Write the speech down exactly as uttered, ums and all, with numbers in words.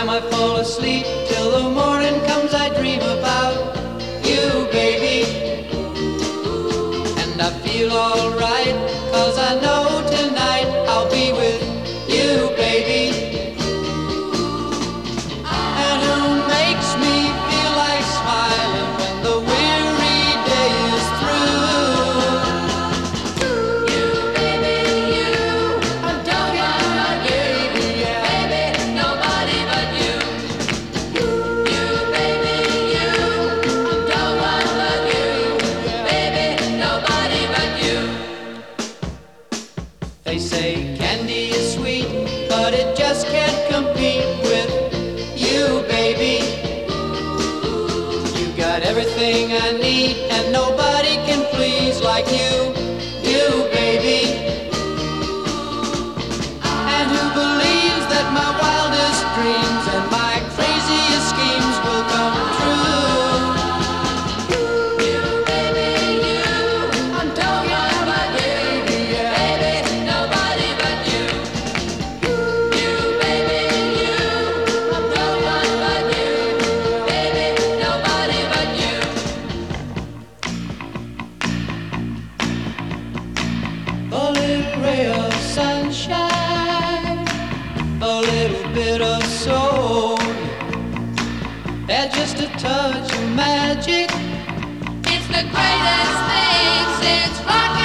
time I fall asleep, till the morning comes I dream about you, baby. And I feel alright, 'cause I know tonight I'll be with you, baby. And who makes me feel like smiling when the weary day is through? You, baby, you. I'm talking about you, yeah. baby. Nobody but you. You, baby, you. I'm talking about you, baby. Nobody but you. They say candy is sweet, but it just can't compete with you, baby. You got everything I need, and nobody can please like you, you, baby. And who believes that my wildest dreams and my craziest schemes will come true? You, baby, you. I'm talking about you, Yeah. baby. Nobody but you. You, baby, you. I'm talking about you, baby. Nobody but you. A little ray of sunshine, a little bit of soul, and just a touch of magic. It's the greatest thing since rock